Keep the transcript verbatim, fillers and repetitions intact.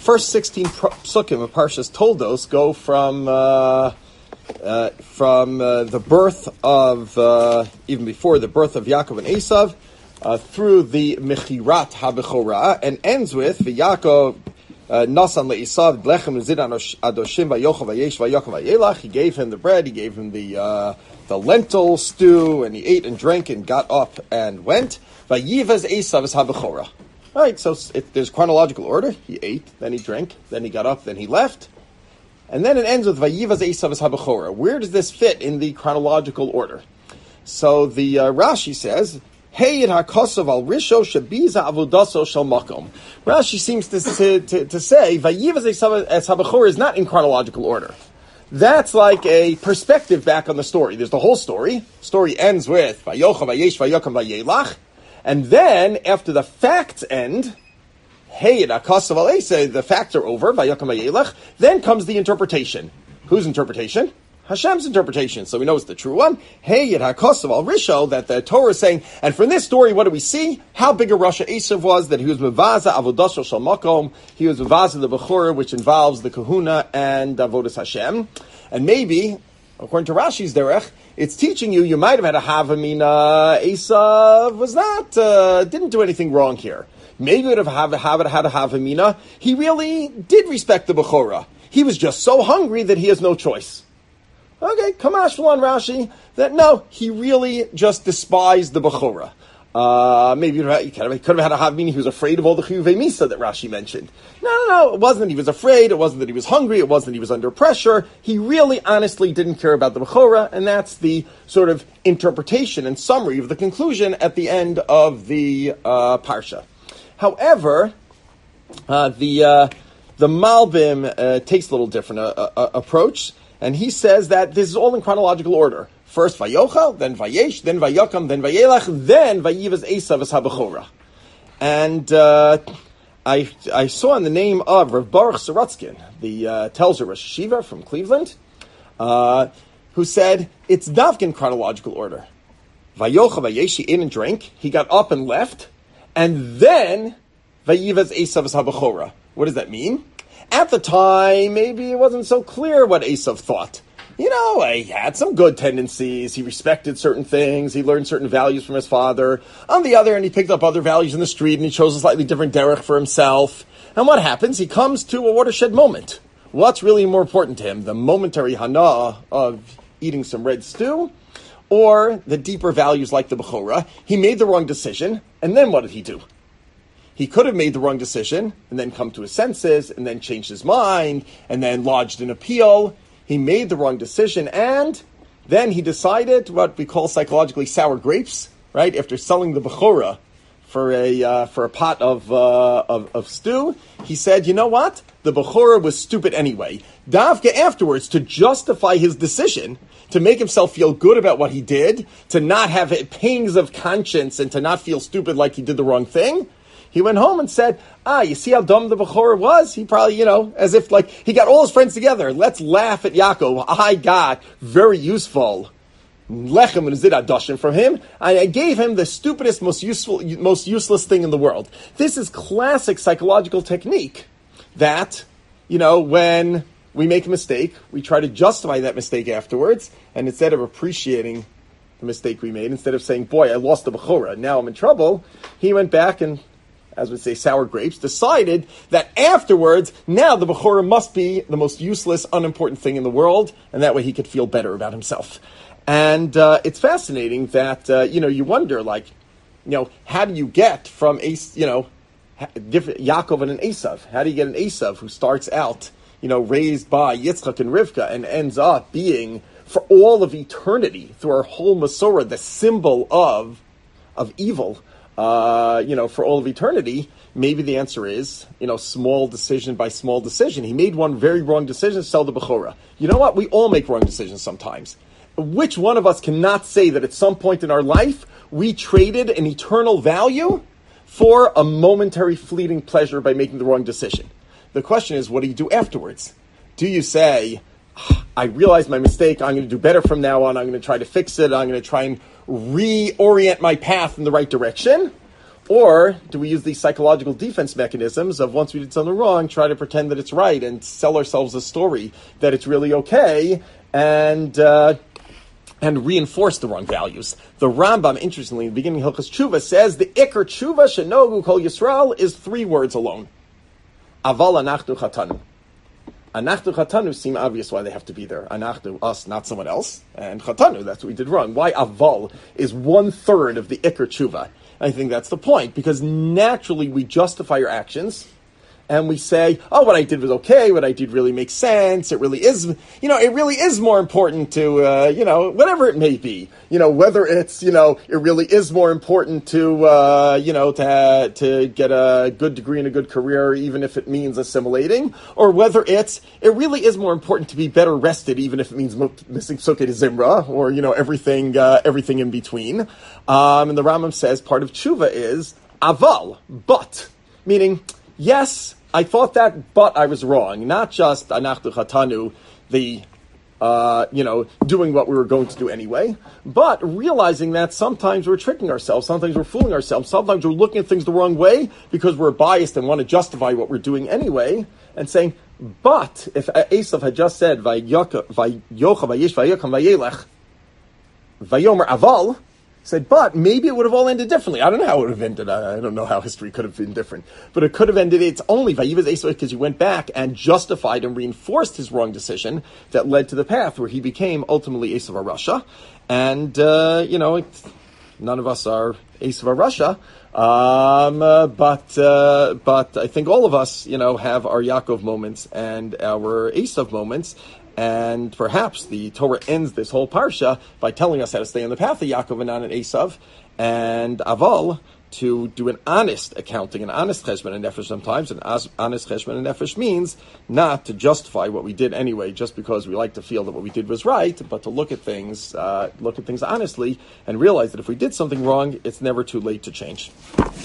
first sixteen psukim of Parshas Toldos go from uh, uh, from uh, the birth of, uh, even before the birth of Yaakov and Esav, uh, through the Mechirat HaBechorah, and ends with V'Yaakov Nasan le'Esav Lechem Zid Adoshim Vayochav Vayesh Vayochav Vayelach. He gave him the bread, he gave him the uh, the lentil stew, and he ate and drank and got up and went. Vayivaz Esav is HaBechorah. Right, so if there's chronological order. He ate, then he drank, then he got up, then he left. And then it ends with Vayivaz Esav es HaBechorah. Where does this fit in the chronological order? So the uh, Rashi says, Hey HaKosav al Risho Shabiza Avodaso Shel Makom. Rashi seems to, to, to, to say Vayivaz Esav es HaBechorah is not in chronological order. That's like a perspective back on the story. There's the whole story. Story ends with Vayocha Vayesh Vayokam Vayelach. And then, after the facts end, hey, the facts are over, then comes the interpretation. Whose interpretation? Hashem's interpretation. So we know it's the true one. Hey, Risho, that the Torah is saying, and from this story, what do we see? How big a Rasha Esav was, that he was Mevaza Avodaso Shel Makom, he was Mevaza the Bechorah, which involves the Kahuna and Avodas Hashem. And maybe, according to Rashi's derech, it's teaching you, you might have had a Havamina. Esav was not, uh, didn't do anything wrong here. Maybe you would have had a Havamina. He really did respect the Bechorah. He was just so hungry that he has no choice. Okay, Kamash on Rashi, that no, he really just despised the Bechorah. Uh, maybe you could have had a Havamina, he was afraid of all the Chiyuvei Misa that Rashi mentioned. No, no, no, it wasn't that he was afraid, it wasn't that he was hungry, it wasn't that he was under pressure. He really, honestly didn't care about the Bechorah, and that's the sort of interpretation and summary of the conclusion at the end of the uh, Parsha. However, uh, the uh, the Malbim uh, takes a little different uh, uh, approach, and he says that this is all in chronological order. First Vayochel, then Vayesh, then Vayakam, then Vayelach, then Vayivaz Esav es HaBechorah. And uh, I I saw in the name of Rav Baruch Sorotzkin, the uh, Telzer Rosh Yeshiva from Cleveland, uh, who said it's Davkin chronological order. Vayochel, Vayesh, he ate and drank, he got up and left, and then Vayivaz Esav es HaBechorah. What does that mean? At the time, maybe it wasn't so clear what Esav thought. You know, he had some good tendencies. He respected certain things. He learned certain values from his father. On the other hand, he picked up other values in the street and he chose a slightly different derech for himself. And what happens? He comes to a watershed moment. What's really more important to him? The momentary hana of eating some red stew, or the deeper values like the Bechorah? He made the wrong decision, and then what did he do? He could have made the wrong decision, and then come to his senses, and then changed his mind, and then lodged an appeal. He made the wrong decision, and then he decided what we call psychologically sour grapes, right? After selling the Bechorah for a uh, for a pot of, uh, of of stew, he said, you know what? The Bechorah was stupid anyway. Davka afterwards, to justify his decision, to make himself feel good about what he did, to not have pangs of conscience, and to not feel stupid like he did the wrong thing, he went home and said, ah, you see how dumb the Bechorah was? He probably, you know, as if like, he got all his friends together. Let's laugh at Yaakov. I got very useful lechem and zid adoshim from him. I, I gave him the stupidest, most useful, most useless thing in the world. This is classic psychological technique that, you know, when we make a mistake, we try to justify that mistake afterwards, and instead of appreciating the mistake we made, instead of saying, boy, I lost the Bechorah, now I'm in trouble, he went back and, as we say, sour grapes, decided that afterwards, now the Bechorah must be the most useless, unimportant thing in the world, and that way he could feel better about himself. And uh, it's fascinating that, uh, you know, you wonder, like, you know, how do you get from, As- you know, different Yaakov and an Esav? How do you get an Esav who starts out, you know, raised by Yitzchak and Rivka and ends up being, for all of eternity, through our whole Masorah, the symbol of of evil, Uh, you know, for all of eternity? Maybe the answer is, you know, small decision by small decision. He made one very wrong decision, sell the Bechorah. You know what? We all make wrong decisions sometimes. Which one of us cannot say that at some point in our life, we traded an eternal value for a momentary fleeting pleasure by making the wrong decision? The question is, what do you do afterwards? Do you say, I realized my mistake, I'm going to do better from now on, I'm going to try to fix it, I'm going to try and reorient my path in the right direction? Or do we use these psychological defense mechanisms of once we did something wrong, try to pretend that it's right and sell ourselves a story that it's really okay and uh, and reinforce the wrong values? The Rambam, interestingly, in the beginning of Hilchos Tshuva, says the Iker Tshuva Shenogu Kol Yisrael is three words alone. Aval Anachnu Chatanu. Anachnu Chatanu seem obvious why they have to be there. Anachnu, us, not someone else. And Chatanu, that's what we did wrong. Why Aval is one third of the Iker Tshuva? I think that's the point, because naturally we justify our actions, and we say, oh, what I did was okay, what I did really makes sense, it really is, you know, it really is more important to, uh, you know, whatever it may be. You know, whether it's, you know, it really is more important to, uh, you know, to, to get a good degree and a good career, even if it means assimilating, or whether it's, it really is more important to be better rested, even if it means missing Psukei de Zimra, or, you know, everything, uh, everything in between. Um, and the Rambam says part of tshuva is aval, but, meaning, yes, I thought that, but I was wrong. Not just anachnu chatanu, the, uh, you know, doing what we were going to do anyway, but realizing that sometimes we're tricking ourselves, sometimes we're fooling ourselves, sometimes we're looking at things the wrong way because we're biased and want to justify what we're doing anyway, and saying, but if Esav had just said, Vayocha, Vayish, Vayokam, Vayelech, Vayomer Aval, said, but maybe it would have all ended differently. I don't know how it would have ended. I, I don't know how history could have been different. But it could have ended, it's only Vayivaz Esav because he went back and justified and reinforced his wrong decision that led to the path where he became ultimately Esav HaRasha. And, uh, you know, it, none of us are Esav HaRasha. Um, uh, but, uh, but I think all of us, you know, have our Yaakov moments and our Esav moments. And perhaps the Torah ends this whole parsha by telling us how to stay on the path of Yaakov and Anan and Esav, and Aval to do an honest accounting, an honest cheshbon and nefesh sometimes. An honest cheshbon and nefesh means not to justify what we did anyway, just because we like to feel that what we did was right, but to look at things, uh, look at things honestly, and realize that if we did something wrong, it's never too late to change.